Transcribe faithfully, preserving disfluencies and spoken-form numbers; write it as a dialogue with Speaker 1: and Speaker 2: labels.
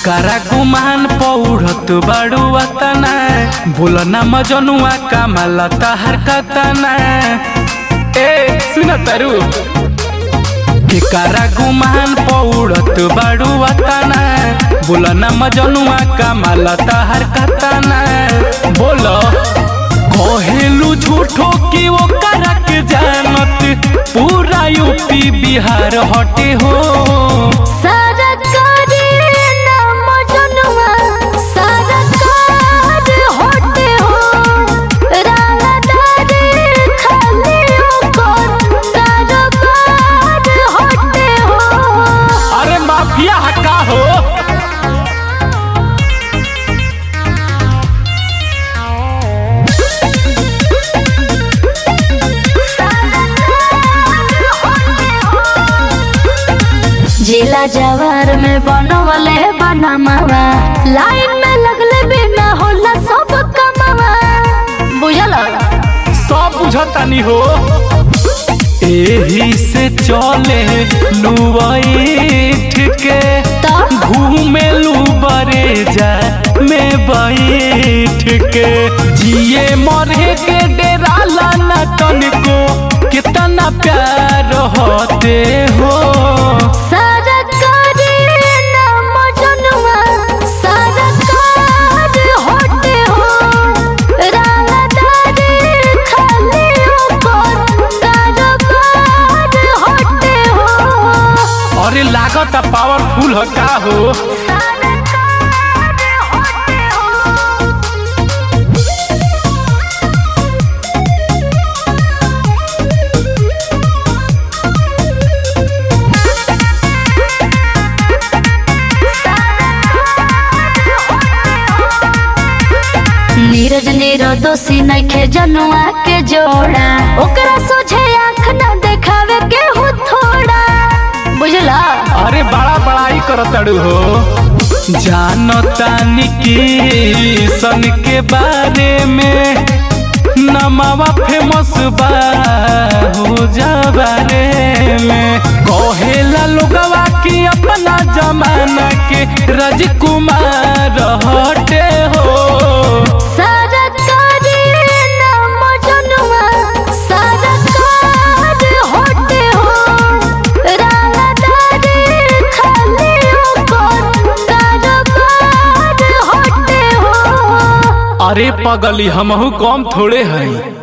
Speaker 1: केकरा गुमान पौड़त बाड़ू वतना बोलना मजनुआ कमाल तहर कतना। ए सुन तरु केकरा गुमान पौड़त बाड़ू वतना बोलना मजनुआ कमाल तहर कतना। बोलो कहेलू झूठो की वो करा के जानत पूरा यूपी बिहार हटे हो।
Speaker 2: जिला जवार में बनवले बनमावा लाइन में लगले बिना होला सब कमावा। बुझल
Speaker 1: सब बुझतानी हो एही से चले लुबैठ के घूमे लू बरे जा में बैठ के जिए मरे के डेरा लाना तनिको कितना प्यार होते हो। अरे लागत पावरफुल हो का हो।
Speaker 2: नीरज नीरो दोषी नइखे जनुआ के जोड़ा ओकरा सोझे आँख न देखावे के हो थोड़ा। बुझला
Speaker 1: अरे बड़ा बड़ाई करतड़ू हो जानतानी की सन के बारे में नमावा फेमस बा हो जा बारे में कहेला लोगवा की अपना जमाना के राजकुमार हटे हो। अरे पगली हमहू कम थोड़े हैं।